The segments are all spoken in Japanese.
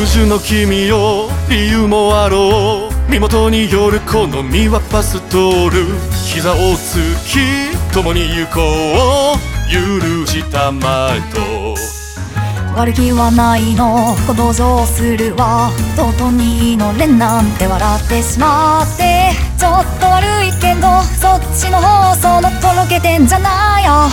樹の君よ理由もあろう、身元による好みはパストール、膝をつき共に行こう許したまえと。 悪気はないの同情するわ、尊にのれんなんて笑ってしまって、ちょっと悪いけどそっちの方そのとろけてんじゃないよ。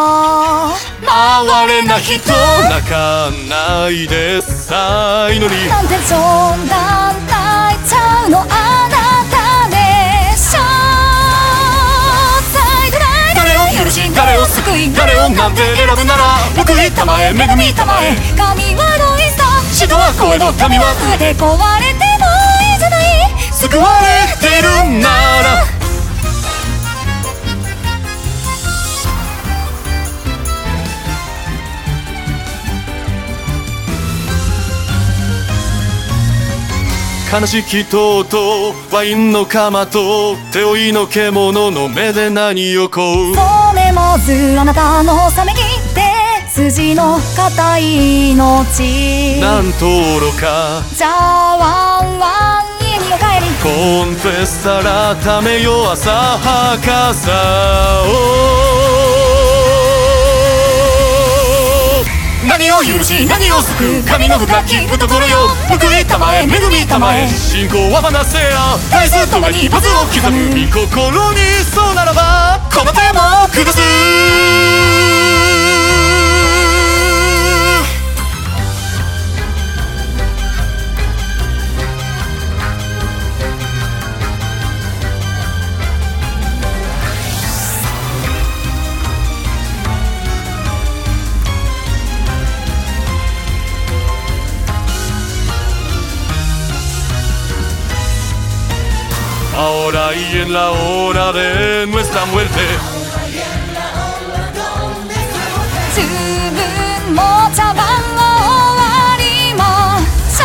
哀れな人泣かないでさいのに、 なんて冗談泣いちゃうのあなたでしょ。 誰を許し誰を救い誰をなんて選ぶなら、報いたまえ恵みたまえ、 神はロイスタ死とは超えど民は増えて壊れてもいいじゃない。 救われてるなら。悲しき塔とワインの釜と手負いの獣の目で何をこう。 それもずあなたのさめきって筋の固い命なんと愚か。 じゃあワンワン家にお帰り。 コンフェッサ改めよ浅はかさを。何を許し何を救う神の深き懐よ、報いたまえ恵みたまえ、信仰は離せや絶えず共にパズを刻む御心にそうならばこの手も下す。Ahora y en la hora de nuestra muerte 十分も茶番を終わりましょ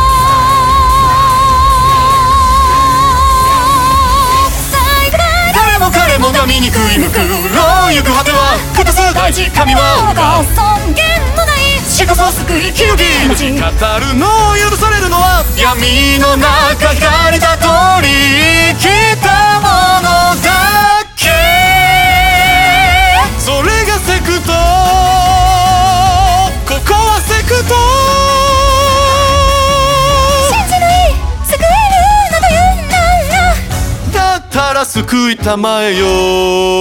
う。最後だ誰も彼もが醜い向くろう行く果ては下す大事神はご尊厳のない死こそ救い清き命語るのを許されるのは闇の中光た通り来たものだけ。それがセクトここはセクト。 信じない救えるなというならだったら救いたまえよ。